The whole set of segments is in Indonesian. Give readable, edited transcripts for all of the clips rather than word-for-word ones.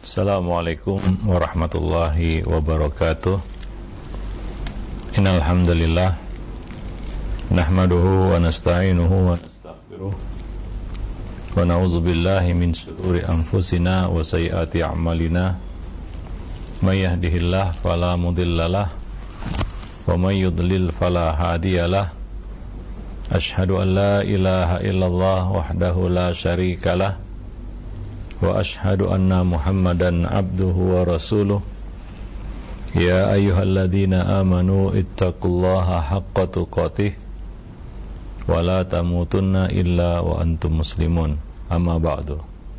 Assalamualaikum warahmatullahi wabarakatuh. Innal hamdalillah nahmaduhu wa nasta'inuhu wa nastaghfiruh wa na'udzu billahi min shururi anfusina wa sayyiati a'malina. May yahdihillahu fala mudhillalah wa may yudlil fala hadiyalah. Asyhadu an la ilaha illallah wahdahu la syarikalah wa ashhadu anna Muhammadan abduhu wa rasuluh. Ya ayyuhalladzina amanu ittaqullaha haqqa tuqatih wa la tamutunna illa wa antum muslimun. Amma ba'du.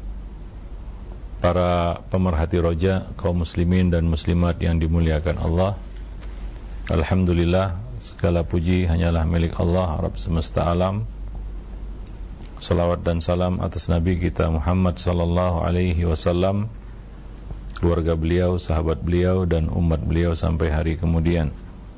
Para pemerhati roja, kaum muslimin dan muslimat yang dimuliakan Allah, alhamdulillah, segala puji hanyalah milik Allah, Rabb semesta alam. Salawat dan salam atas Nabi kita Muhammad sallallahu alaihi wasallam, keluarga beliau, sahabat beliau, dan umat beliau sampai hari kemudian.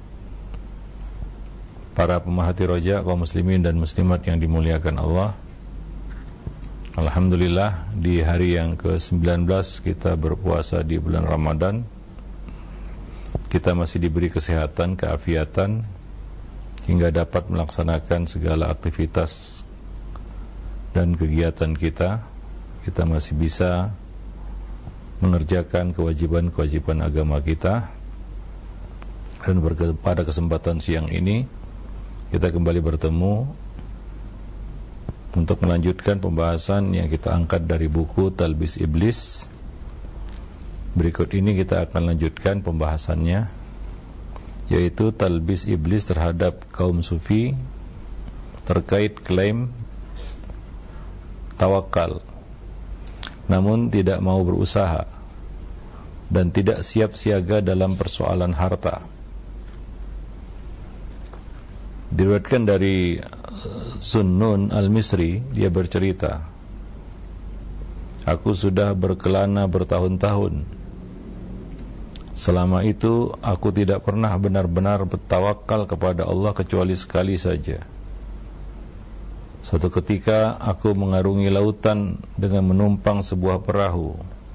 Para pemerhati roja, kaum muslimin dan muslimat yang dimuliakan Allah, alhamdulillah di hari yang ke-19 kita berpuasa di bulan Ramadan. Kita masih diberi kesehatan, keafiatan, hingga dapat melaksanakan segala aktivitas dan kegiatan kita. Kita masih bisa mengerjakan kewajiban-kewajiban agama kita. Dan pada kesempatan siang ini kita kembali bertemu untuk melanjutkan pembahasan yang kita angkat dari buku Talbis Iblis. Berikut ini kita akan lanjutkan pembahasannya, yaitu Talbis Iblis terhadap kaum sufi terkait klaim tawakal, namun tidak mau berusaha dan tidak siap siaga dalam persoalan harta. Diriwayatkan dari Sunnun Al-Misri, dia bercerita, aku sudah berkelana bertahun-tahun. Selama itu aku tidak pernah benar-benar bertawakal kepada Allah kecuali sekali saja. Suatu ketika aku mengarungi lautan dengan menumpang sebuah perahu.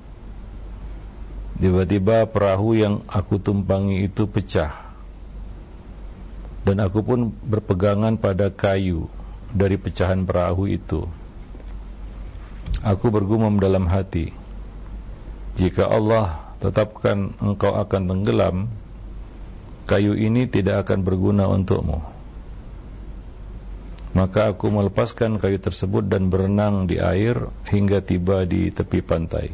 Tiba-tiba perahu yang aku tumpangi itu pecah, dan aku pun berpegangan pada kayu dari pecahan perahu itu. Aku bergumam dalam hati, jika Allah tetapkan engkau akan tenggelam, kayu ini tidak akan berguna untukmu. Maka aku melepaskan kayu tersebut dan berenang di air hingga tiba di tepi pantai.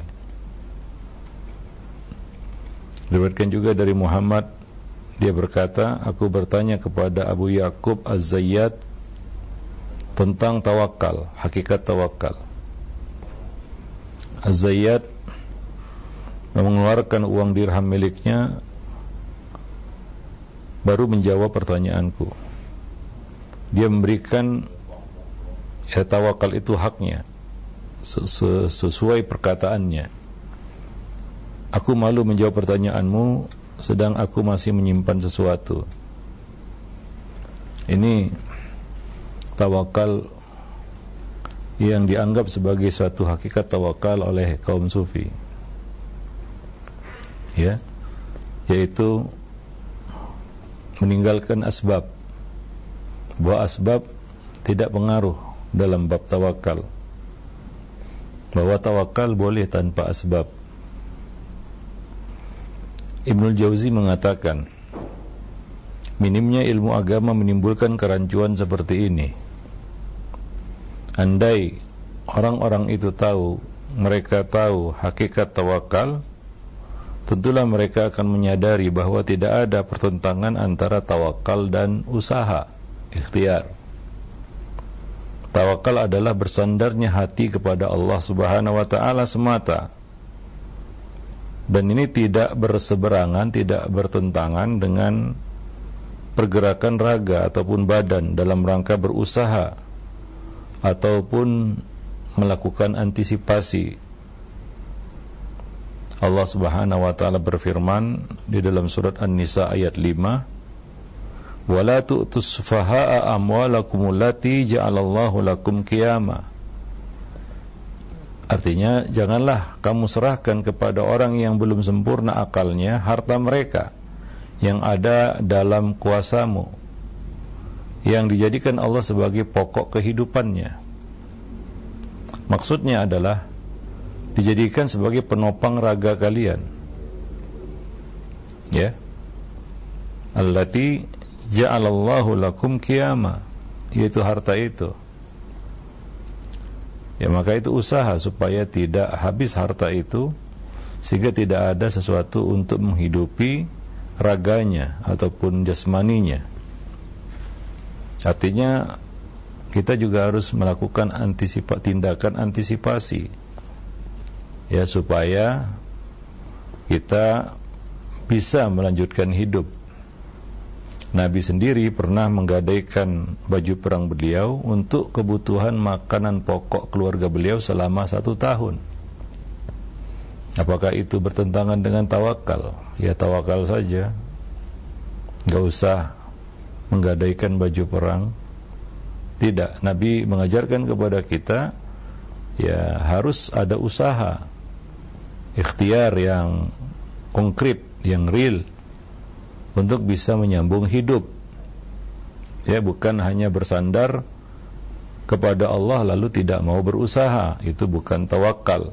Diriwayatkan juga dari Muhammad, dia berkata, aku bertanya kepada Abu Yaqub Az-Zayyad tentang tawakal, hakikat tawakal. Az-Zayyad mengeluarkan uang dirham miliknya baru menjawab pertanyaanku. Dia memberikan tawakal itu haknya sesuai perkataannya. Aku malu menjawab pertanyaanmu sedang aku masih menyimpan sesuatu. Ini tawakal yang dianggap sebagai suatu hakikat tawakal oleh kaum sufi, ya, yaitu meninggalkan asbab, bahwa asbab tidak pengaruh dalam bab tawakal, bahwa tawakal boleh tanpa asbab. Ibnul Jauzi mengatakan, minimnya ilmu agama menimbulkan kerancuan seperti ini. Andai orang-orang itu tahu, mereka tahu hakikat tawakal, tentulah mereka akan menyadari bahwa tidak ada pertentangan antara tawakal dan usaha, ikhtiar. Tawakal adalah bersandarnya hati kepada Allah Subhanahu wa taala semata. Dan ini tidak berseberangan, tidak bertentangan dengan pergerakan raga ataupun badan dalam rangka berusaha ataupun melakukan antisipasi. Allah Subhanahu wa taala berfirman di dalam surat An-Nisa ayat 5, wala tu'tus sufaha'a amwalakum allati ja'alallahu lakum qiyama. Artinya janganlah kamu serahkan kepada orang yang belum sempurna akalnya harta mereka yang ada dalam kuasamu, yang dijadikan Allah sebagai pokok kehidupannya. Maksudnya adalah dijadikan sebagai penopang raga kalian, ya. Allati ja'alallahu lakum qiyama, yaitu harta itu. Ya, maka itu usaha supaya tidak habis harta itu, sehingga tidak ada sesuatu untuk menghidupi raganya ataupun jasmaninya. Artinya kita juga harus melakukan tindakan antisipasi, ya, supaya kita bisa melanjutkan hidup. Nabi sendiri pernah menggadaikan baju perang beliau untuk kebutuhan makanan pokok keluarga beliau selama 1 tahun. Apakah itu bertentangan dengan tawakal? Ya, tawakal saja, nggak usah menggadaikan baju perang. Tidak, Nabi mengajarkan kepada kita, ya, harus ada usaha, ikhtiar yang konkret, yang real, untuk bisa menyambung hidup. Ya, bukan hanya bersandar kepada Allah lalu tidak mau berusaha, itu bukan tawakal.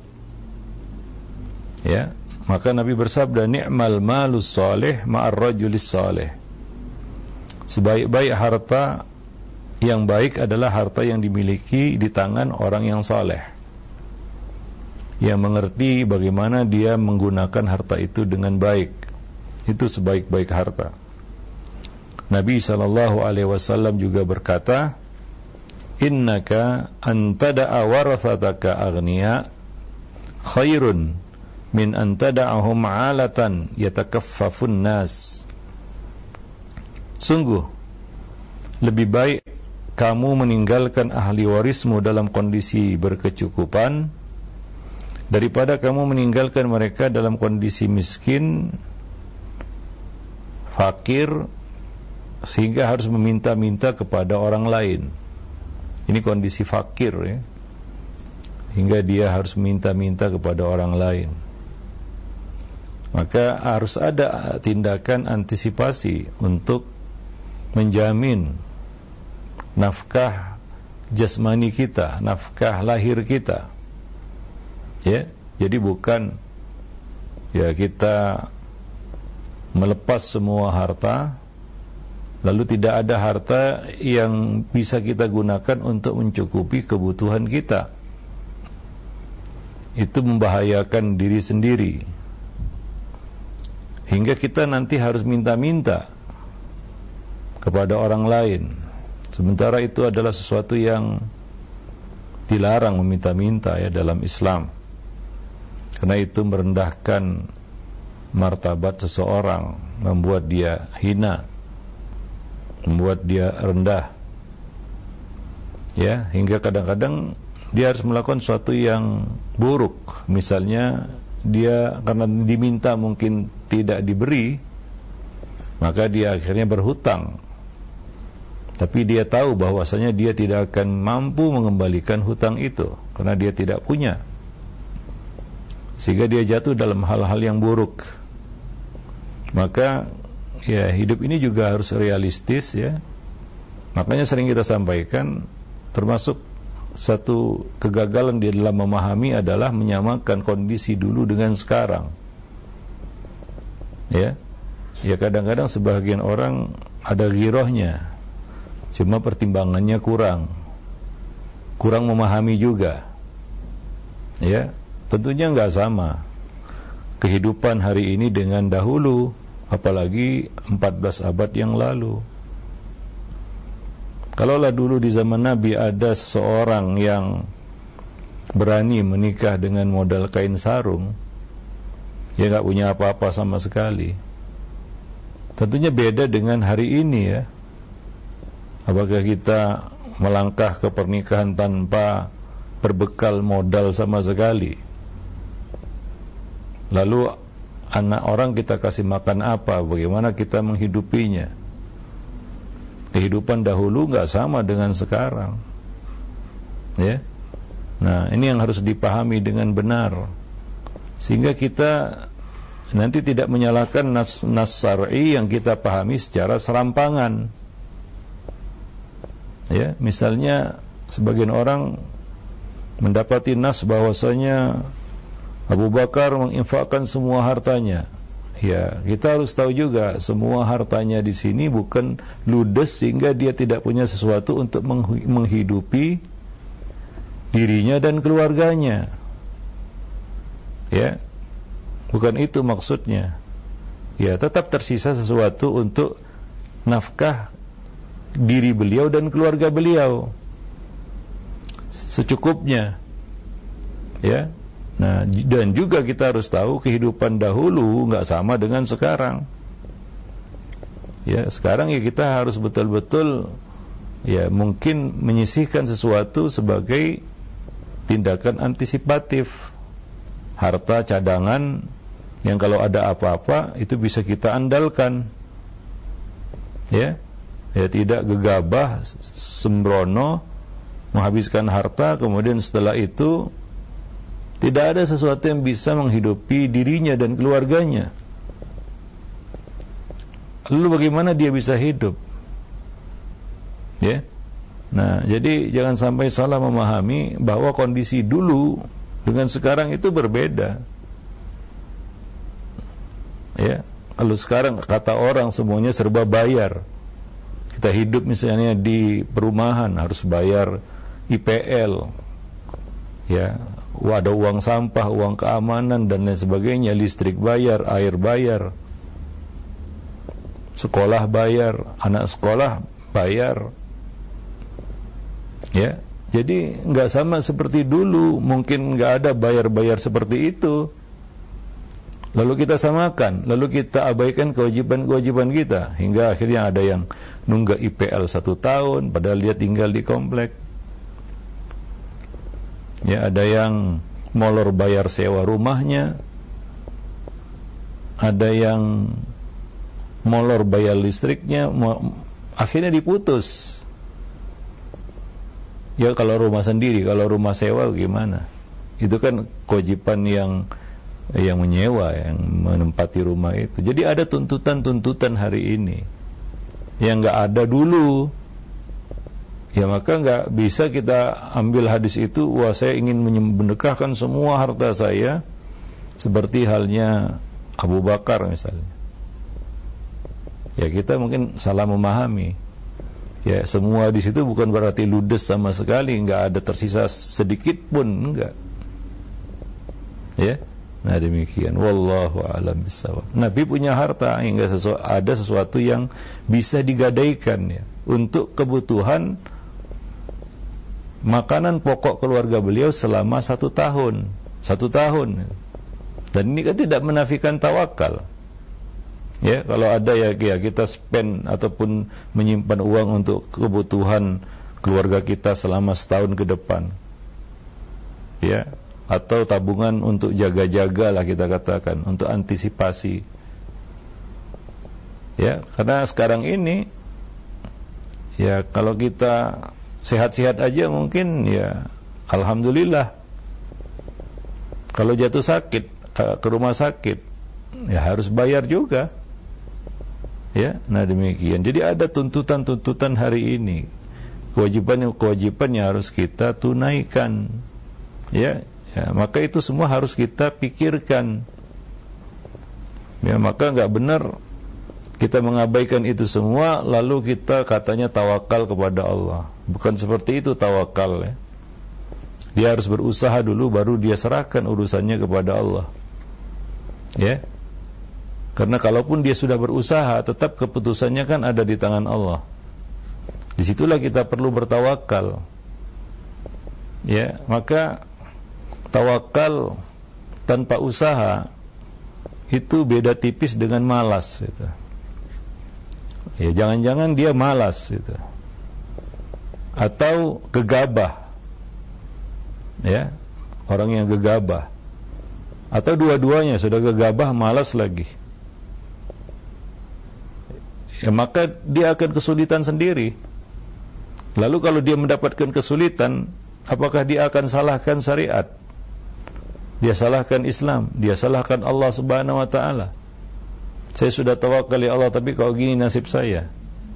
Ya, maka Nabi bersabda, ni'mal malus salih ma'ar rajulis salih. Sebaik-baik harta yang baik adalah harta yang dimiliki di tangan orang yang saleh, yang mengerti bagaimana dia menggunakan harta itu dengan baik. Itu sebaik-baik harta. Nabi SAW juga berkata, innaka antada'a warasataka aghniya khairun min antada'ahum 'alatan yatakaffafun nas. Sungguh lebih baik kamu meninggalkan ahli warismu dalam kondisi berkecukupan daripada kamu meninggalkan mereka dalam kondisi miskin, fakir, sehingga harus meminta-minta kepada orang lain. Ini kondisi fakir, ya, hingga dia harus minta-minta kepada orang lain. Maka harus ada tindakan antisipasi untuk menjamin nafkah jasmani kita, nafkah lahir kita. Ya, jadi bukan ya kita melepas semua harta, lalu tidak ada harta yang bisa kita gunakan untuk mencukupi kebutuhan kita. Itu membahayakan diri sendiri, hingga kita nanti harus minta-minta kepada orang lain. Sementara itu adalah sesuatu yang dilarang meminta-minta, ya, dalam Islam, karena itu merendahkan martabat seseorang, membuat dia hina, membuat dia rendah, ya, hingga kadang-kadang dia harus melakukan sesuatu yang buruk. Misalnya dia karena diminta mungkin tidak diberi, maka dia akhirnya berhutang, tapi dia tahu bahwasanya dia tidak akan mampu mengembalikan hutang itu karena dia tidak punya, sehingga dia jatuh dalam hal-hal yang buruk. Maka ya, hidup ini juga harus realistis, ya. Makanya sering kita sampaikan, termasuk satu kegagalan di dalam memahami adalah menyamakan kondisi dulu dengan sekarang. Ya, ya, kadang-kadang sebagian orang ada ghirohnya, cuma pertimbangannya kurang memahami juga. Ya, tentunya nggak sama kehidupan hari ini dengan dahulu, apalagi 14 abad yang lalu. Kalaulah dulu di zaman Nabi ada seseorang yang berani menikah dengan modal kain sarung, dia nggak punya apa-apa sama sekali, tentunya beda dengan hari ini, ya. Apakah kita melangkah ke pernikahan tanpa berbekal modal sama sekali? Lalu anak orang kita kasih makan apa? Bagaimana kita menghidupinya? Kehidupan dahulu nggak sama dengan sekarang, ya. Nah, ini yang harus dipahami dengan benar, sehingga kita nanti tidak menyalahkan nas syar'i yang kita pahami secara serampangan. Ya, misalnya sebagian orang mendapati nas bahwasanya Abu Bakar menginfakkan semua hartanya. Ya, kita harus tahu juga semua hartanya di sini bukan ludes sehingga dia tidak punya sesuatu untuk menghidupi dirinya dan keluarganya. Ya, bukan itu maksudnya. Ya, tetap tersisa sesuatu untuk nafkah diri beliau dan keluarga beliau secukupnya. Ya. Nah, dan juga kita harus tahu kehidupan dahulu nggak sama dengan sekarang. Ya, sekarang ya kita harus betul-betul ya mungkin menyisihkan sesuatu sebagai tindakan antisipatif, harta cadangan yang kalau ada apa-apa itu bisa kita andalkan. Ya, ya tidak gegabah sembrono menghabiskan harta, kemudian setelah itu tidak ada sesuatu yang bisa menghidupi dirinya dan keluarganya. Lalu bagaimana dia bisa hidup? Ya. Nah, jadi jangan sampai salah memahami bahwa kondisi dulu dengan sekarang itu berbeda. Ya. Kalau sekarang kata orang semuanya serba bayar. Kita hidup misalnya di perumahan harus bayar IPL. Ya. Ada uang sampah, uang keamanan dan lain sebagainya, listrik bayar, air bayar, sekolah bayar, anak sekolah bayar. Ya, jadi nggak sama seperti dulu, mungkin nggak ada bayar-bayar seperti itu. Lalu kita samakan, lalu kita abaikan kewajiban-kewajiban kita, hingga akhirnya ada yang nunggak IPL 1 tahun, padahal dia tinggal di komplek. Ya, ada yang molor bayar sewa rumahnya, ada yang molor bayar listriknya, akhirnya diputus. Ya kalau rumah sendiri, kalau rumah sewa gimana? Itu kan kewajiban yang menyewa, yang menempati rumah itu. Jadi ada tuntutan-tuntutan hari ini yang nggak ada dulu. Ya maka nggak bisa kita ambil hadis itu, wah saya ingin menyedekahkan semua harta saya seperti halnya Abu Bakar misalnya. Ya kita mungkin salah memahami. Ya semua di situ bukan berarti ludes sama sekali, nggak ada tersisa sedikit pun, enggak. Ya, nah demikian. Wallahu a'lam bishawab. Nabi punya harta hingga ada sesuatu yang bisa digadaikan ya untuk kebutuhan makanan pokok keluarga beliau selama 1 tahun. 1 tahun. Dan ini kan tidak menafikan tawakal. Ya, kalau ada ya kita spend ataupun menyimpan uang untuk kebutuhan keluarga kita selama setahun ke depan. Ya, atau tabungan untuk jaga-jaga lah kita katakan, untuk antisipasi. Ya, karena sekarang ini ya kalau kita sehat-sehat aja mungkin ya alhamdulillah. Kalau jatuh sakit ke rumah sakit ya harus bayar juga. Ya, nah demikian. Jadi ada tuntutan-tuntutan hari ini. Kewajiban yang harus kita tunaikan. Ya, maka itu semua harus kita pikirkan. Ya, maka enggak benar kita mengabaikan itu semua lalu kita katanya tawakal kepada Allah. Bukan seperti itu tawakal ya. Dia harus berusaha dulu baru dia serahkan urusannya kepada Allah. Ya. Karena kalaupun dia sudah berusaha, tetap keputusannya kan ada di tangan Allah. Disitulah kita perlu bertawakal. Ya, maka tawakal tanpa usaha itu beda tipis dengan malas gitu. Ya, jangan-jangan dia malas gitu. Atau gegabah. Ya, orang yang gegabah. Atau dua-duanya, sudah gegabah, malas lagi. Ya, maka dia akan kesulitan sendiri. Lalu kalau dia mendapatkan kesulitan, Apakah dia akan salahkan syariat? Dia salahkan Islam, dia salahkan Allah Subhanahu wa taala. Saya sudah tawakal ya Allah, tapi kalau gini nasib saya.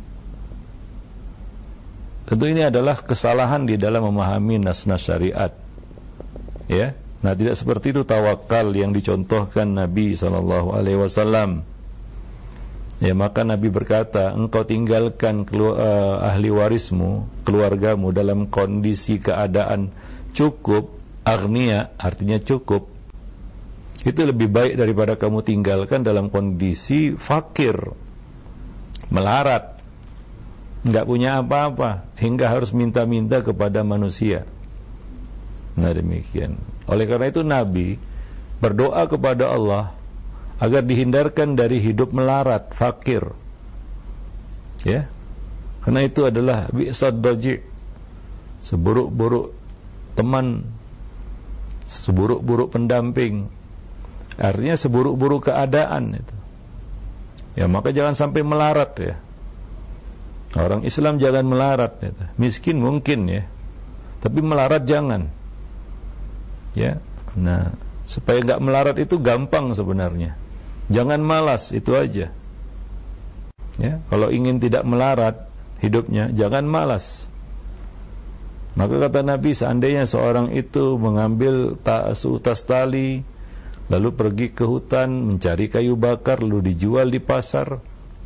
Tentu ini adalah kesalahan di dalam memahami nas-nas syariat. Ya. Nah, tidak seperti itu tawakal yang dicontohkan Nabi SAW. Ya, maka Nabi berkata, engkau tinggalkan ahli warismu, keluargamu dalam kondisi keadaan cukup, agniya, artinya cukup. Itu lebih baik daripada kamu tinggalkan dalam kondisi fakir, melarat, enggak punya apa-apa, hingga harus minta-minta kepada manusia. Nah, demikian. Oleh karena itu Nabi berdoa kepada Allah agar dihindarkan dari hidup melarat, fakir. Ya. Karena itu adalah bi'sad daji', seburuk-buruk teman, seburuk-buruk pendamping. Artinya seburuk-buruk keadaan itu. Ya, maka jangan sampai melarat ya. Orang Islam jangan melarat ya. Miskin mungkin ya, tapi melarat jangan. Ya, nah supaya nggak melarat itu gampang sebenarnya. Jangan malas, itu aja. Ya, kalau ingin tidak melarat hidupnya, jangan malas. Maka kata Nabi, seandainya seorang itu mengambil seutas tali, lalu pergi ke hutan mencari kayu bakar, lalu dijual di pasar,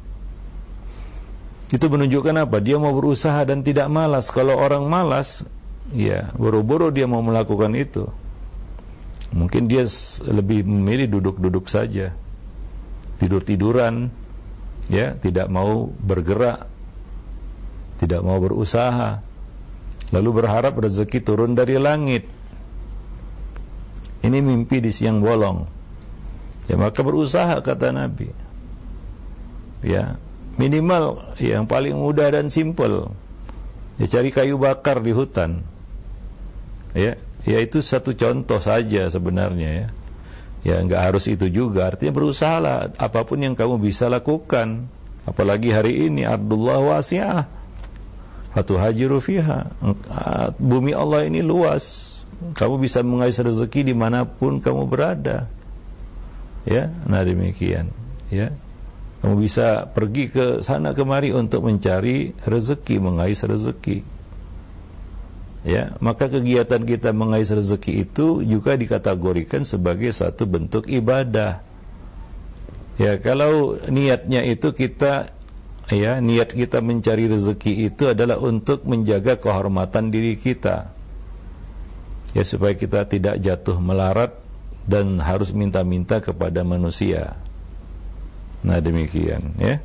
itu menunjukkan apa? Dia mau berusaha dan tidak malas. Kalau orang malas, ya boro-boro dia mau melakukan itu. Mungkin dia lebih memilih duduk-duduk saja, tidur-tiduran, ya, tidak mau bergerak, tidak mau berusaha, lalu berharap rezeki turun dari langit. Ini mimpi di siang bolong. Ya, maka berusaha kata Nabi. Ya, minimal yang paling mudah dan simpel. Ya, cari kayu bakar di hutan. Ya itu satu contoh saja sebenarnya ya. Ya enggak harus itu juga, artinya berusahalah apapun yang kamu bisa lakukan. Apalagi hari ini ardullah wasi'ah, fatuhajiru fiha. Bumi Allah ini luas, kamu bisa mengais rezeki dimanapun kamu berada. Ya, nah demikian. Ya, kamu bisa pergi ke sana kemari untuk mencari rezeki, mengais rezeki. Ya, maka kegiatan kita mengais rezeki itu juga dikategorikan sebagai satu bentuk ibadah. Ya, kalau niatnya itu niat kita mencari rezeki itu adalah untuk menjaga kehormatan diri kita. Ya, supaya kita tidak jatuh melarat dan harus minta-minta kepada manusia. Nah, demikian ya.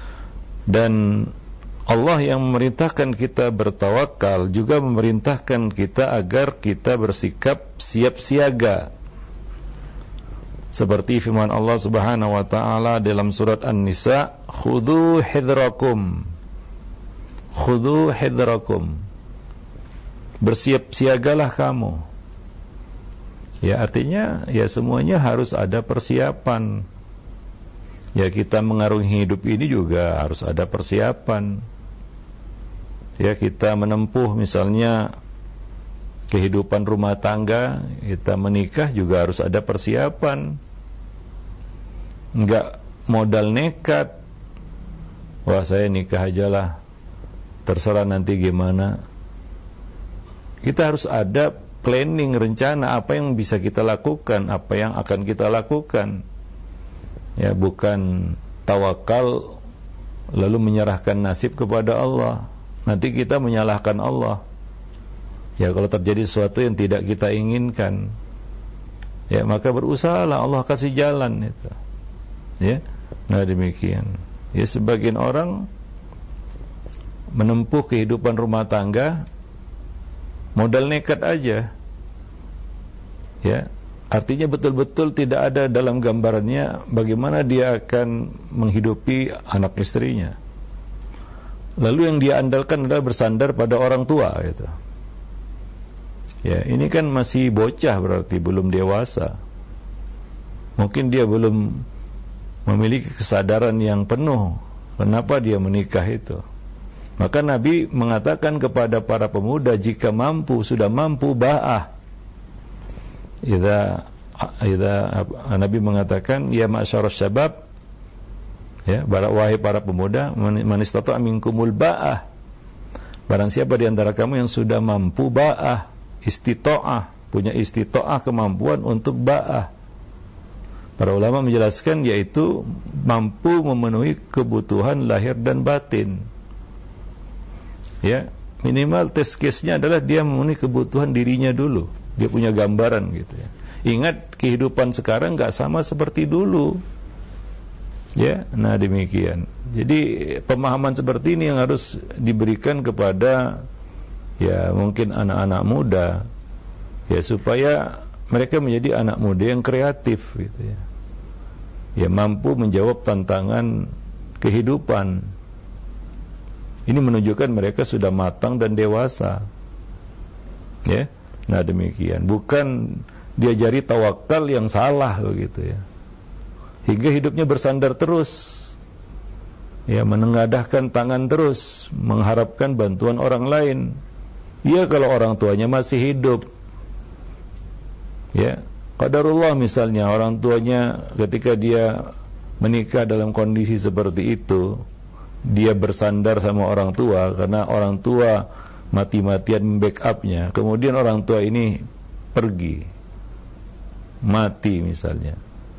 Dan Allah yang memerintahkan kita bertawakal juga memerintahkan kita agar kita bersikap siap siaga. Seperti firman Allah Subhanahu wa taala dalam surat An-Nisa, "Khudhu hidrakum." Khudhu hidrakum. Bersiap siagalah kamu. Ya, artinya ya semuanya harus ada persiapan. Ya, kita mengarungi hidup ini juga harus ada persiapan. Ya, kita menempuh misalnya kehidupan rumah tangga, kita menikah juga harus ada persiapan. Enggak modal nekat, wah saya nikah ajalah, terserah nanti gimana. Kita harus ada planning, rencana apa yang bisa kita lakukan, apa yang akan kita lakukan. Ya, bukan tawakal lalu menyerahkan nasib kepada Allah. Nanti kita menyalahkan Allah. Ya, kalau terjadi sesuatu yang tidak kita inginkan, ya maka berusahalah, Allah kasih jalan itu. Ya, nah demikian. Ya, sebagian orang menempuh kehidupan rumah tangga modal nekat aja. Ya, artinya betul-betul tidak ada dalam gambarannya bagaimana dia akan menghidupi anak istrinya. Lalu yang dia andalkan adalah bersandar pada orang tua gitu. Ya, ini kan masih bocah, berarti belum dewasa. Mungkin dia belum memiliki kesadaran yang penuh kenapa dia menikah itu. Maka Nabi mengatakan kepada para pemuda, jika mampu, sudah mampu, ba'ah. Nabi mengatakan, ya ma'syarus syabab, ya, wahai para pemuda, man istata'a minkumul ba'ah. Barang siapa di antara kamu yang sudah mampu ba'ah, istita'ah, punya istita'ah, kemampuan untuk ba'ah. Para ulama menjelaskan yaitu mampu memenuhi kebutuhan lahir dan batin. Ya, minimal test case-nya adalah dia memenuhi kebutuhan dirinya dulu. Dia punya gambaran gitu ya. Ingat, kehidupan sekarang nggak sama seperti dulu. Ya, nah demikian. Jadi pemahaman seperti ini yang harus diberikan kepada ya mungkin anak-anak muda, ya, supaya mereka menjadi anak muda yang kreatif gitu ya. Ya, mampu menjawab tantangan kehidupan. Ini menunjukkan mereka sudah matang dan dewasa. Ya. Nah demikian. Bukan diajari tawakal yang salah begitu ya. Hingga hidupnya bersandar terus. Ya, menengadahkan tangan terus, mengharapkan bantuan orang lain. Ya, kalau orang tuanya masih hidup. Ya, qadarullah misalnya orang tuanya ketika dia menikah dalam kondisi seperti itu, dia bersandar sama orang tua karena orang tua mati-matian membackupnya. Kemudian orang tua ini pergi, mati misalnya.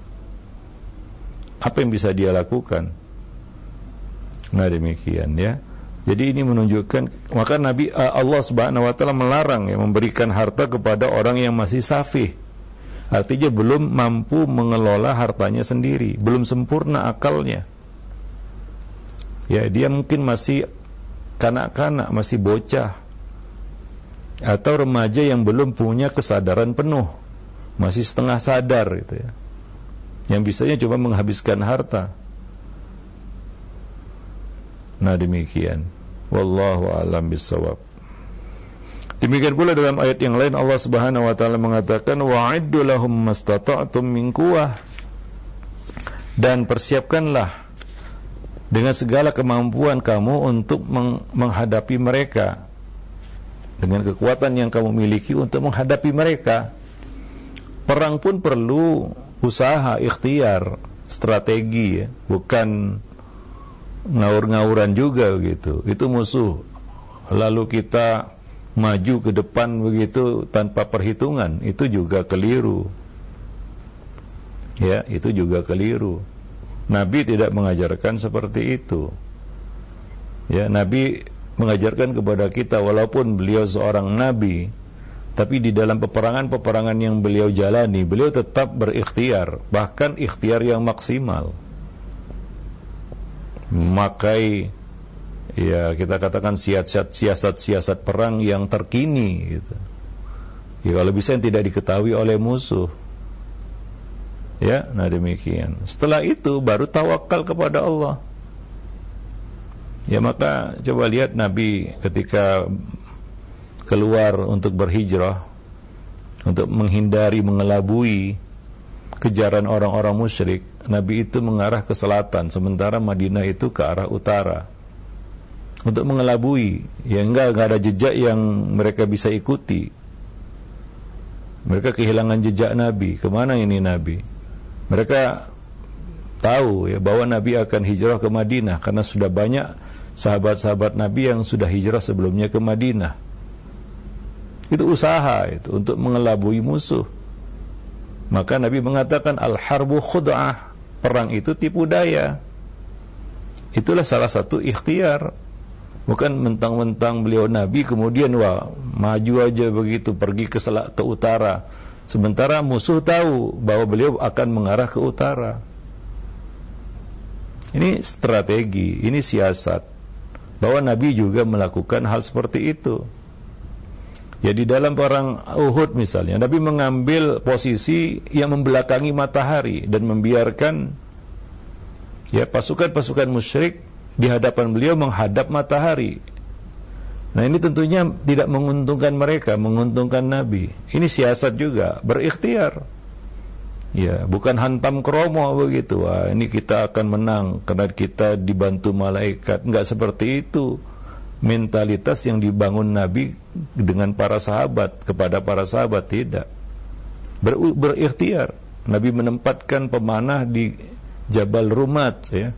Apa yang bisa dia lakukan? Nah demikian ya. Jadi ini menunjukkan, maka Allah Subhanahu wa taala melarang ya memberikan harta kepada orang yang masih safih. Artinya belum mampu mengelola hartanya sendiri, belum sempurna akalnya. Ya, dia mungkin masih kanak-kanak, masih bocah, atau remaja yang belum punya kesadaran penuh, masih setengah sadar gitu ya, yang bisanya cuma menghabiskan harta. Nah demikian, wallahu a'lam bissawab. Demikian pula dalam ayat yang lain Allah Subhanahu wa taala mengatakan, wa'iddu lahum mastata'tum min quwwah, dan persiapkanlah dengan segala kemampuan kamu untuk menghadapi mereka, dengan kekuatan yang kamu miliki untuk menghadapi mereka. Perang pun perlu usaha, ikhtiar, strategi ya, bukan ngawur-ngawuran juga begitu. Itu musuh, lalu kita maju ke depan begitu tanpa perhitungan, itu juga keliru. Ya, itu juga keliru. Nabi tidak mengajarkan seperti itu. Ya, Nabi mengajarkan kepada kita, walaupun beliau seorang nabi, tapi di dalam peperangan-peperangan yang beliau jalani, beliau tetap berikhtiar, bahkan ikhtiar yang maksimal. Memakai, ya kita katakan siasat-siasat perang yang terkini gitu. Ya, kalau bisa yang tidak diketahui oleh musuh. Ya, nah demikian. Setelah itu baru tawakal kepada Allah. Ya, maka coba lihat Nabi ketika keluar untuk berhijrah, untuk menghindari, mengelabui kejaran orang-orang musyrik, Nabi itu mengarah ke selatan, sementara Madinah itu ke arah utara. Untuk mengelabui, ya enggak ada jejak yang mereka bisa ikuti. Mereka kehilangan jejak Nabi. Kemana ini Nabi? Mereka tahu ya bahwa Nabi akan hijrah ke Madinah karena sudah banyak sahabat-sahabat Nabi yang sudah hijrah sebelumnya ke Madinah. Itu usaha itu untuk mengelabui musuh. Maka Nabi mengatakan al-harbu khud'ah, perang itu tipu daya. Itulah salah satu ikhtiar. Bukan mentang-mentang beliau Nabi kemudian maju aja begitu pergi ke utara. Sementara musuh tahu bahwa beliau akan mengarah ke utara. Ini strategi, ini siasat. Bahwa Nabi juga melakukan hal seperti itu. Ya, di dalam perang Uhud misalnya, Nabi mengambil posisi yang membelakangi matahari dan membiarkan ya pasukan-pasukan musyrik di hadapan beliau menghadap matahari. Nah, ini tentunya tidak menguntungkan mereka, menguntungkan Nabi. Ini siasat juga, berikhtiar. Ya, bukan hantam kromo begitu. Wah, ini kita akan menang karena kita dibantu malaikat. Enggak seperti itu. mentalitas yang dibangun Nabi dengan para sahabat, kepada para sahabat, tidak. Berikhtiar. Nabi menempatkan pemanah di Jabal Rumat, ya,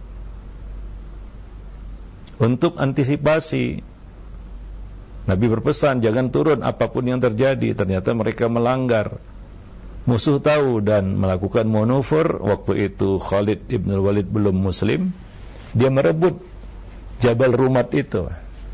untuk antisipasi. Nabi berpesan jangan turun apapun yang terjadi. Ternyata mereka melanggar. Musuh tahu dan melakukan manuver. Waktu itu Khalid ibn Walid belum muslim. Dia merebut Jabal Rumat itu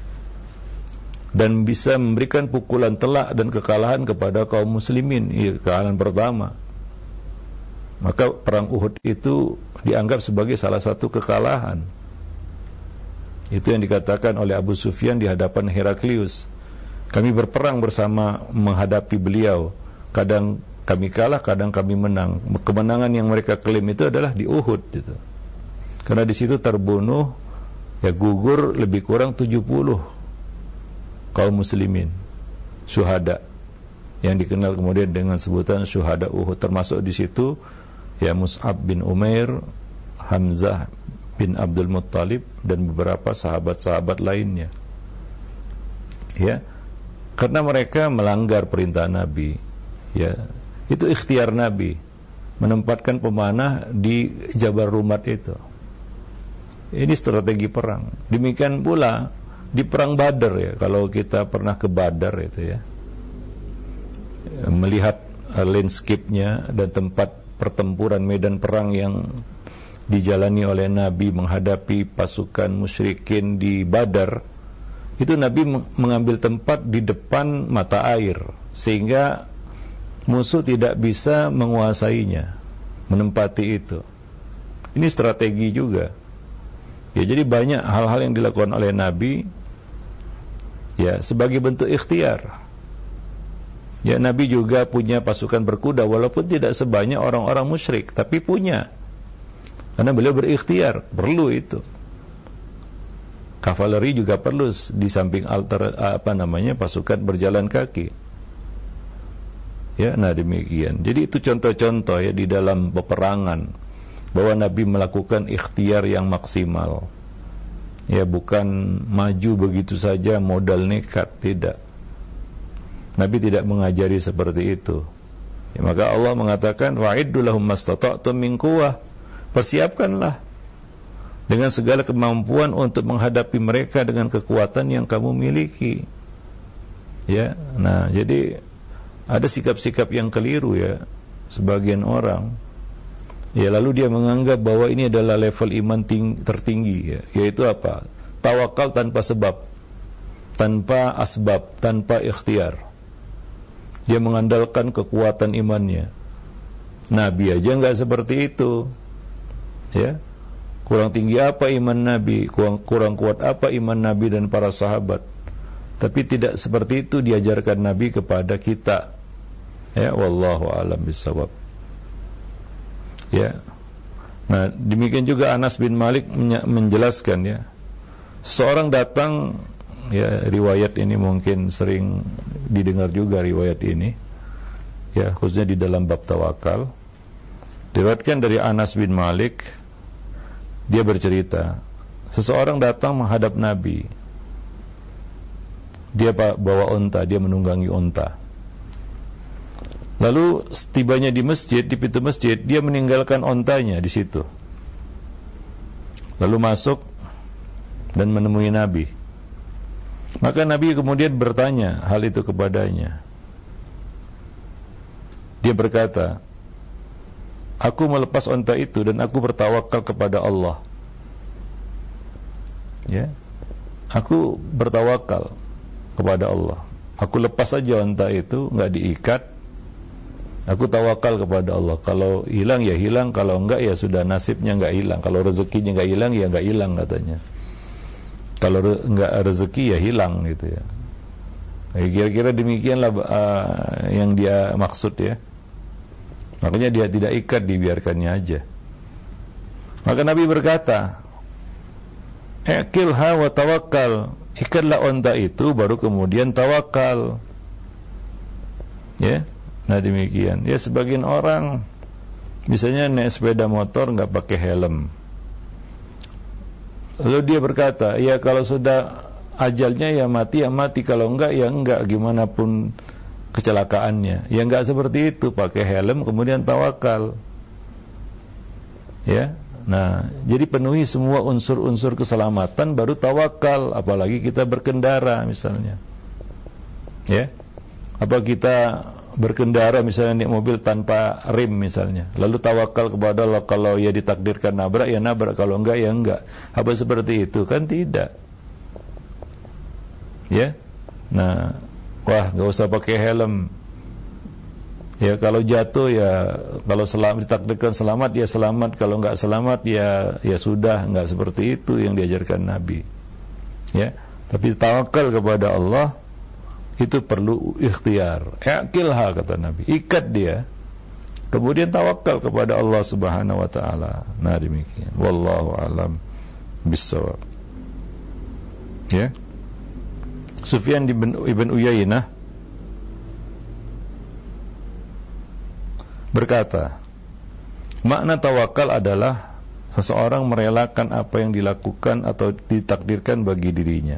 dan bisa memberikan pukulan telak dan kekalahan kepada kaum muslimin. Kekalahan pertama. Maka perang Uhud itu dianggap sebagai salah satu kekalahan. Itu yang dikatakan oleh Abu Sufyan di hadapan Heraklius. Kami berperang bersama menghadapi beliau. Kadang kami kalah, kadang kami menang. Kemenangan yang mereka klaim itu adalah di Uhud gitu. Karena di situ terbunuh, ya, gugur lebih kurang 70 kaum muslimin, syuhada, yang dikenal kemudian dengan sebutan syuhada Uhud. Termasuk di situ ya Mus'ab bin Umair, Hamzah bin Abdul Muttalib, dan beberapa sahabat-sahabat lainnya. Ya, karena mereka melanggar perintah Nabi. Ya, itu ikhtiar Nabi menempatkan pemanah di Jabal Rumat itu. Ini strategi perang. Demikian pula di perang Badar, ya, kalau kita pernah ke Badar itu, ya, melihat landscape-nya dan tempat pertempuran, medan perang yang dijalani oleh Nabi menghadapi pasukan musyrikin di Badar, itu Nabi mengambil tempat di depan mata air sehingga musuh tidak bisa menguasainya, menempati itu. Ini strategi juga. Ya, jadi banyak hal-hal yang dilakukan oleh Nabi, ya, sebagai bentuk ikhtiar. Ya, Nabi juga punya pasukan berkuda walaupun tidak sebanyak orang-orang musyrik, tapi punya. Karena beliau berikhtiar, perlu itu. Kavaleri juga perlu di samping pasukan berjalan kaki. Ya, nah demikian. Jadi itu contoh-contoh, ya, di dalam peperangan bahwa Nabi melakukan ikhtiar yang maksimal. Ya, bukan maju begitu saja modal nekat, tidak. Nabi tidak mengajari seperti itu. Ya, maka Allah mengatakan wa'iddu lahum mastata'tum min quwwah. Persiapkanlah dengan segala kemampuan untuk menghadapi mereka dengan kekuatan yang kamu miliki. Ya, nah jadi ada sikap-sikap yang keliru, ya, sebagian orang. Ya, lalu dia menganggap bahwa ini adalah level iman tertinggi, ya, yaitu apa? Tawakal tanpa sebab, tanpa asbab, tanpa ikhtiar. Dia mengandalkan kekuatan imannya. Nabi aja enggak seperti itu. Ya. Kurang tinggi apa iman Nabi, kurang kuat apa iman Nabi dan para sahabat. Tapi tidak seperti itu diajarkan Nabi kepada kita. Ya, wallahu a'lam bishawab. Ya. Nah, demikian juga Anas bin Malik menjelaskan, ya. Seorang datang, ya, riwayat ini mungkin sering didengar juga riwayat ini. Ya, khususnya di dalam bab tawakal. Diriwayatkan dari Anas bin Malik, dia bercerita, seseorang datang menghadap Nabi. Dia bawa unta, dia menunggangi unta. Lalu setibanya di masjid, di pintu masjid, dia meninggalkan ontanya di situ. Lalu masuk dan menemui Nabi. Maka Nabi kemudian bertanya hal itu kepadanya. Dia berkata, aku melepas onta itu dan aku bertawakal kepada Allah. Ya, aku bertawakal kepada Allah. Aku lepas saja onta itu, nggak diikat. Aku tawakal kepada Allah. Kalau hilang ya hilang, kalau enggak ya sudah nasibnya enggak hilang. Kalau rezekinya enggak hilang ya enggak hilang katanya. Kalau enggak rezeki ya hilang gitu, ya. Kira-kira demikianlah yang dia maksud, ya. Makanya dia tidak ikat, dibiarkannya aja. Maka Nabi berkata, "Iqilha wa tawakkal." Ikatlah onta itu baru kemudian tawakal. Ya. Nah demikian. Ya, sebagian orang misalnya naik sepeda motor nggak pakai helm. Lalu dia berkata, ya kalau sudah ajalnya ya mati, kalau enggak ya enggak, gimana pun kecelakaannya. Ya enggak seperti itu, pakai helm kemudian tawakal. Ya. Nah, jadi penuhi semua unsur-unsur keselamatan baru tawakal, apalagi kita berkendara misalnya. Ya. Apa kita berkendara misalnya naik mobil tanpa rem misalnya, lalu tawakal kepada Allah, kalau ya ditakdirkan nabrak ya nabrak, kalau enggak ya enggak. Apa seperti itu? Kan tidak. Ya. Nah, wah, enggak usah pakai helm. Ya, kalau jatuh ya, kalau ditakdirkan selamat ya selamat, kalau enggak selamat ya sudah, enggak seperti itu yang diajarkan Nabi. Ya, tapi tawakal kepada Allah itu perlu ikhtiar. I'qilha kata Nabi, ikat dia. Kemudian tawakal kepada Allah Subhanahu wa taala. Nah, demikian. Wallahu alam bissawab. Ya. Sufyan ibn Uyainah berkata, makna tawakal adalah seseorang merelakan apa yang dilakukan atau ditakdirkan bagi dirinya.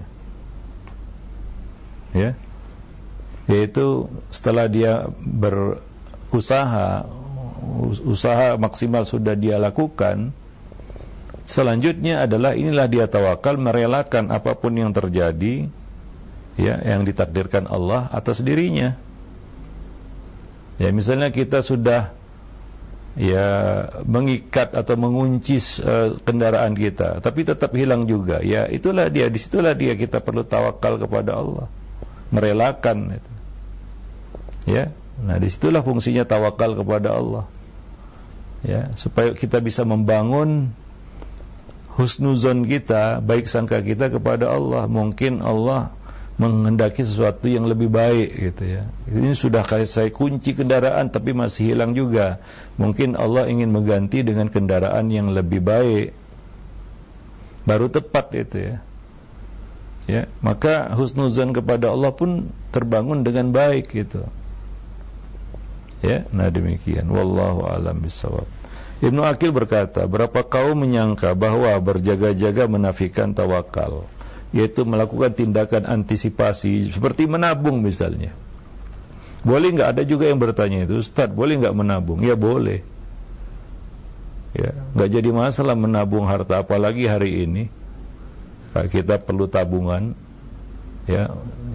Ya. Yaitu setelah dia berusaha, usaha maksimal sudah dia lakukan, selanjutnya adalah inilah dia tawakal, merelakan apapun yang terjadi, ya, yang ditakdirkan Allah atas dirinya. Ya, misalnya kita sudah ya mengikat atau mengunci kendaraan kita, tapi tetap hilang juga. Ya, itulah dia, disitulah dia kita perlu tawakal kepada Allah, merelakan itu. Ya, nah disitulah fungsinya tawakal kepada Allah. Ya, supaya kita bisa membangun husnuzon kita, baik sangka kita kepada Allah. Mungkin Allah menghendaki sesuatu yang lebih baik gitu ya. Ini sudah saya kunci kendaraan tapi masih hilang juga. Mungkin Allah ingin mengganti dengan kendaraan yang lebih baik. Baru tepat itu ya. Ya, maka husnuzon kepada Allah pun terbangun dengan baik gitu. Ya, nah demikian. Wallahu a'lam bishawab. Ibnu Aqil berkata, berapa kaum menyangka bahwa berjaga-jaga menafikan tawakal, yaitu melakukan tindakan antisipasi seperti menabung misalnya. Boleh nggak? Ada juga yang bertanya itu, Ustaz, boleh nggak menabung? Ya boleh. Ya, nggak jadi masalah menabung harta, apalagi hari ini kita perlu tabungan. Ya,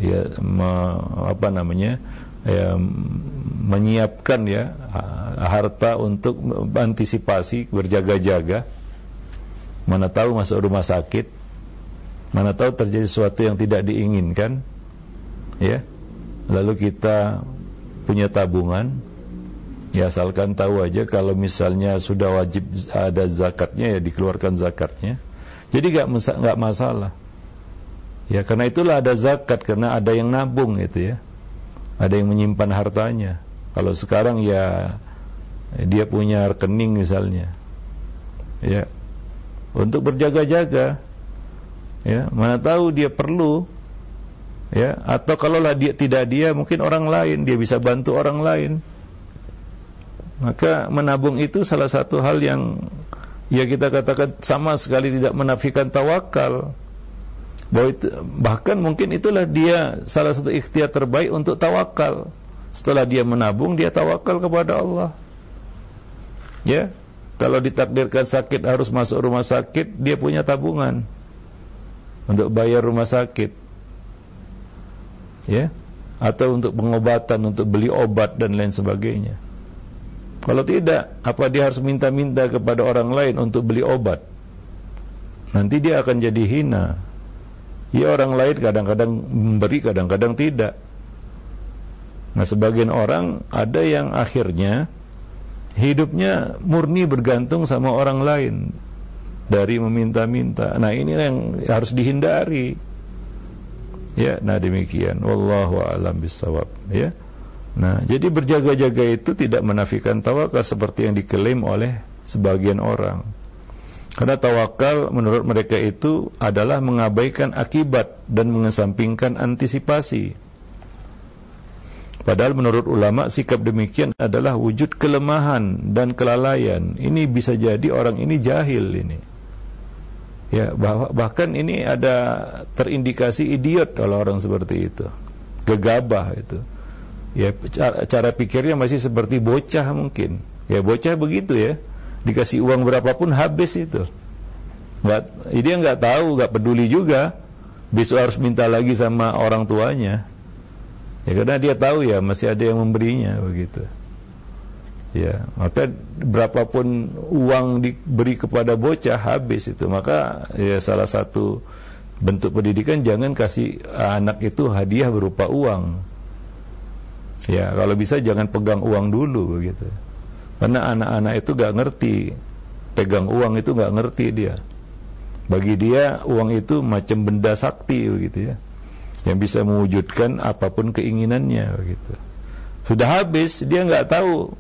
menyiapkan ya harta untuk antisipasi, berjaga-jaga. Mana tahu masuk rumah sakit, mana tahu terjadi sesuatu yang tidak diinginkan, ya. Lalu kita punya tabungan, ya asalkan tahu aja kalau misalnya sudah wajib ada zakatnya ya dikeluarkan zakatnya. Jadi nggak masalah. Ya, karena itulah ada zakat, karena ada yang nabung itu ya. Ada yang menyimpan hartanya. Kalau sekarang ya dia punya rekening misalnya. Ya. Untuk berjaga-jaga. Ya, mana tahu dia perlu, ya, atau kalaulah dia tidak, dia mungkin orang lain, dia bisa bantu orang lain. Maka menabung itu salah satu hal yang ya kita katakan sama sekali tidak menafikan tawakal. Bahkan mungkin itulah dia salah satu ikhtiar terbaik untuk tawakal. Setelah dia menabung, dia tawakal kepada Allah. Ya, kalau ditakdirkan sakit harus masuk rumah sakit, dia punya tabungan untuk bayar rumah sakit, ya, atau untuk pengobatan, untuk beli obat dan lain sebagainya. Kalau tidak, apa dia harus minta-minta kepada orang lain untuk beli obat? Nanti dia akan jadi hina. Ya, orang lain kadang-kadang memberi, kadang-kadang tidak. Nah, sebagian orang ada yang akhirnya hidupnya murni bergantung sama orang lain, dari meminta-minta. Nah, ini yang harus dihindari. Ya, nah demikian. Wallahu a'lam bishawab. Ya. Nah, jadi berjaga-jaga itu tidak menafikan tawakal seperti yang diklaim oleh sebagian orang. Karena tawakal menurut mereka itu adalah mengabaikan akibat dan mengesampingkan antisipasi. Padahal menurut ulama sikap demikian adalah wujud kelemahan dan kelalaian. Ini bisa jadi orang ini jahil ini. Ya, bahkan ini ada terindikasi idiot kalau orang seperti itu, gegabah itu. Ya, cara pikirnya masih seperti bocah mungkin. Ya, bocah begitu ya, dikasih uang berapapun habis itu. Dia nggak tahu, nggak peduli juga. Besok harus minta lagi sama orang tuanya. Ya, karena dia tahu ya masih ada yang memberinya begitu. Ya, maka berapapun uang diberi kepada bocah habis itu. Maka ya salah satu bentuk pendidikan, jangan kasih anak itu hadiah berupa uang. Ya, kalau bisa jangan pegang uang dulu begitu. Karena anak-anak itu gak ngerti, pegang uang itu gak ngerti dia. Bagi dia uang itu macam benda sakti begitu ya, yang bisa mewujudkan apapun keinginannya begitu. Sudah habis dia nggak tahu,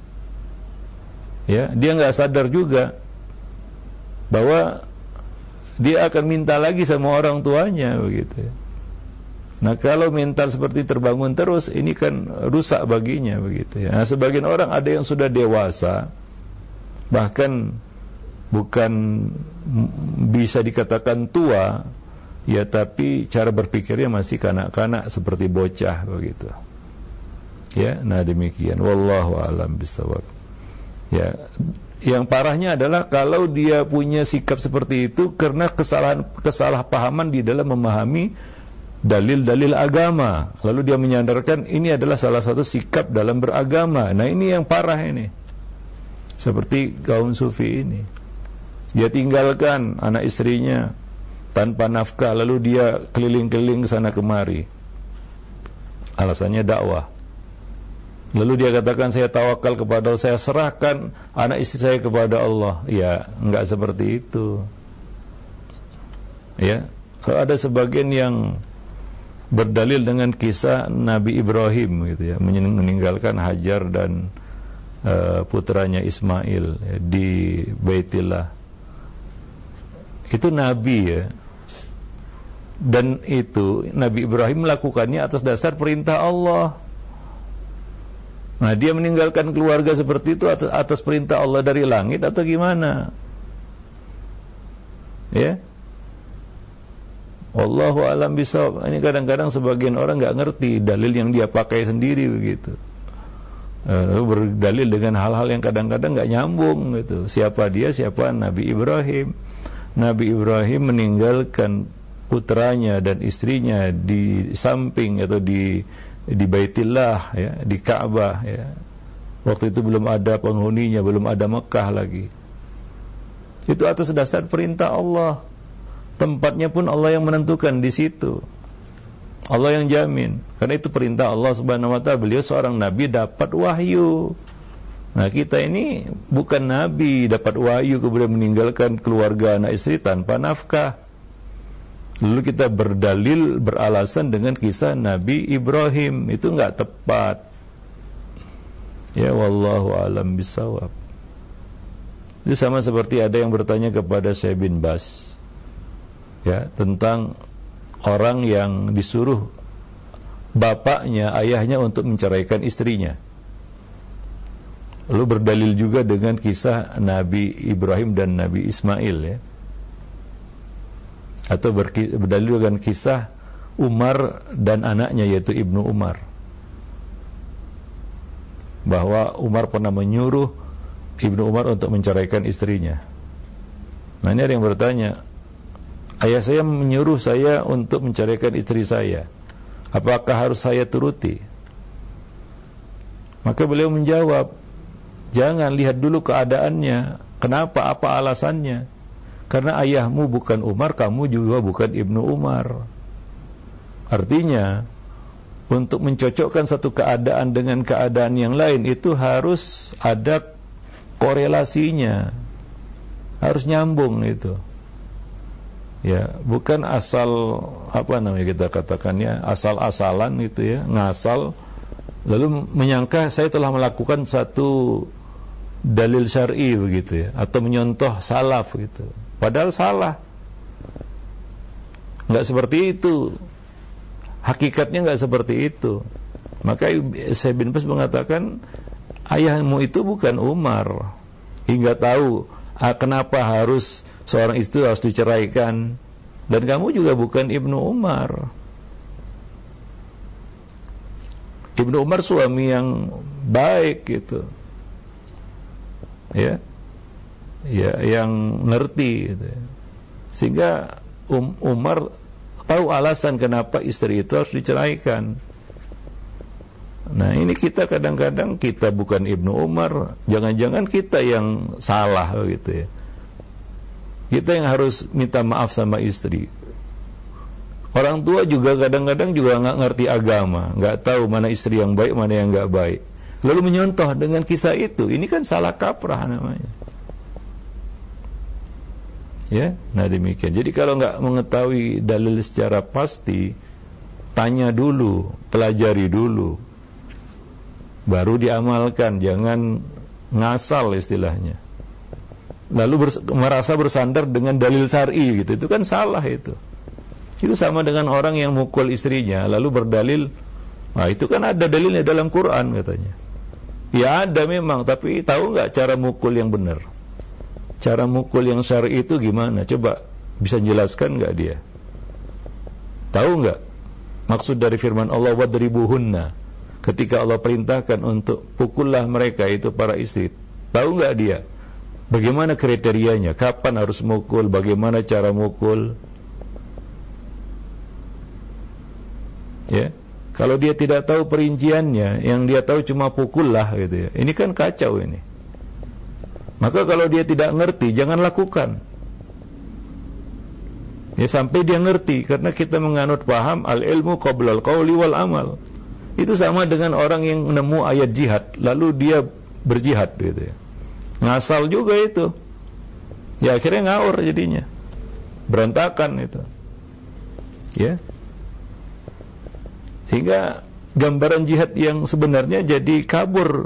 ya dia nggak sadar juga bahwa dia akan minta lagi sama orang tuanya begitu. Nah, kalau mental seperti terbangun terus, ini kan rusak baginya begitu ya. Nah, sebagian orang ada yang sudah dewasa, bahkan bukan bisa dikatakan tua ya, tapi cara berpikirnya masih kanak-kanak seperti bocah begitu ya. Nah, demikian, wallahu a'lam bishawab. Ya, yang parahnya adalah kalau dia punya sikap seperti itu karena kesalahpahaman di dalam memahami dalil-dalil agama, lalu dia menyandarkan ini adalah salah satu sikap dalam beragama. Nah, ini yang parah ini, seperti kaum sufi ini. Dia tinggalkan anak istrinya tanpa nafkah, lalu dia keliling-keliling ke sana kemari. Alasannya dakwah. Lalu dia katakan, saya tawakal kepada Allah, saya serahkan anak istri saya kepada Allah. Ya, enggak seperti itu. Ya, ada sebagian yang berdalil dengan kisah Nabi Ibrahim gitu ya, meninggalkan Hajar dan putranya Ismail ya, di Baitillah. Itu Nabi ya, dan itu Nabi Ibrahim melakukannya atas dasar perintah Allah. Nah, dia meninggalkan keluarga seperti itu atas perintah Allah dari langit atau gimana? Ya, wallahu a'lam bishawab. Ini kadang-kadang sebagian orang nggak ngerti dalil yang dia pakai sendiri begitu. Berdalil dengan hal-hal yang kadang-kadang nggak nyambung gitu. Siapa dia? Siapa Nabi Ibrahim? Nabi Ibrahim meninggalkan putranya dan istrinya di samping atau di Baitillah ya, di Ka'bah ya. Waktu itu belum ada penghuninya, belum ada Mekah lagi. Itu atas dasar perintah Allah. Tempatnya pun Allah yang menentukan di situ. Allah yang jamin. Karena itu perintah Allah Subhanahu wa taala. Beliau seorang nabi dapat wahyu. Nah, kita ini bukan nabi dapat wahyu kemudian meninggalkan keluarga anak istri tanpa nafkah. Lalu kita berdalil, beralasan dengan kisah Nabi Ibrahim, itu enggak tepat. Ya, wallahu a'lam bishawab. Itu sama seperti ada yang bertanya kepada Syekh bin Baz ya, tentang orang yang disuruh bapaknya, ayahnya untuk menceraikan istrinya. Lalu berdalil juga dengan kisah Nabi Ibrahim dan Nabi Ismail ya. Atau berdalil dengan kisah Umar dan anaknya yaitu Ibnu Umar, bahwa Umar pernah menyuruh Ibnu Umar untuk menceraikan istrinya. Nah, ini ada yang bertanya, ayah saya menyuruh saya untuk menceraikan istri saya, apakah harus saya turuti? Maka beliau menjawab, jangan, lihat dulu keadaannya. Kenapa? Apa alasannya? Karena ayahmu bukan Umar, kamu juga bukan Ibnu Umar. Artinya, untuk mencocokkan satu keadaan dengan keadaan yang lain, itu harus ada korelasinya, harus nyambung itu. Ya, bukan asal kita katakannya asal-asalan gitu ya, ngasal lalu menyangka saya telah melakukan satu dalil syar'i begitu ya, atau menyontoh salaf gitu. Padahal salah. Enggak seperti itu. Hakikatnya enggak seperti itu. Maka Syekh bin Baz mengatakan, ayahmu itu bukan Umar. Hingga tahu kenapa harus seorang istri harus diceraikan. Dan kamu juga bukan Ibnu Umar. Ibnu Umar suami yang baik gitu. Ya, yang ngerti gitu. Sehingga Umar tahu alasan kenapa istri itu harus diceraikan. Nah, ini kita kadang-kadang kita bukan Ibnu Umar, jangan-jangan kita yang salah gitu ya. Kita yang harus minta maaf sama istri. Orang tua juga kadang-kadang juga nggak ngerti agama, nggak tahu mana istri yang baik, mana yang nggak baik. Lalu menyontoh dengan kisah itu, ini kan salah kaprah namanya. Ya, nah demikian. Jadi kalau nggak mengetahui dalil secara pasti, tanya dulu, pelajari dulu, baru diamalkan. Jangan ngasal istilahnya. Lalu merasa bersandar dengan dalil syar'i gitu, itu kan salah itu. Itu sama dengan orang yang mukul istrinya, lalu berdalil, nah itu kan ada dalilnya dalam Quran katanya. Ya ada memang, tapi tahu nggak cara mukul yang benar? Cara mukul yang syar'i itu gimana? Coba bisa jelaskan nggak dia? Tahu nggak maksud dari firman Allah wadribuhunna? Ketika Allah perintahkan untuk pukullah mereka itu para istri, tahu nggak dia? Bagaimana kriterianya? Kapan harus mukul? Bagaimana cara mukul? Ya, kalau dia tidak tahu perinciannya, yang dia tahu cuma pukullah gitu ya. Ini kan kacau ini. Maka kalau dia tidak ngerti, jangan lakukan. Ya sampai dia ngerti, karena kita menganut paham al-ilmu qablal qauli wal amal. Itu sama dengan orang yang nemu ayat jihad, lalu dia berjihad gitu ya. Ngasal juga itu. Ya akhirnya ngawur jadinya. Berantakan itu. Ya. Sehingga gambaran jihad yang sebenarnya jadi kabur.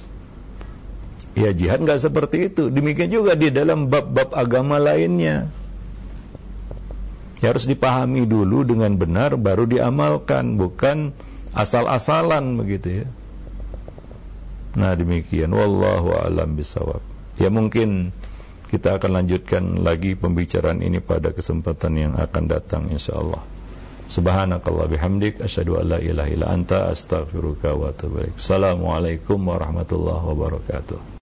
Ya jihad nggak seperti itu. Demikian juga di dalam bab-bab agama lainnya. Ya, harus dipahami dulu dengan benar baru diamalkan, bukan asal-asalan begitu ya. Nah demikian, wallahu a'lam bishawab. Ya mungkin kita akan lanjutkan lagi pembicaraan ini pada kesempatan yang akan datang insyaallah. Subhanakallah bihamdik asyhadu an la ilaha illa anta astaghfiruka wa atubu ilaik. Assalamualaikum warahmatullahi wabarakatuh.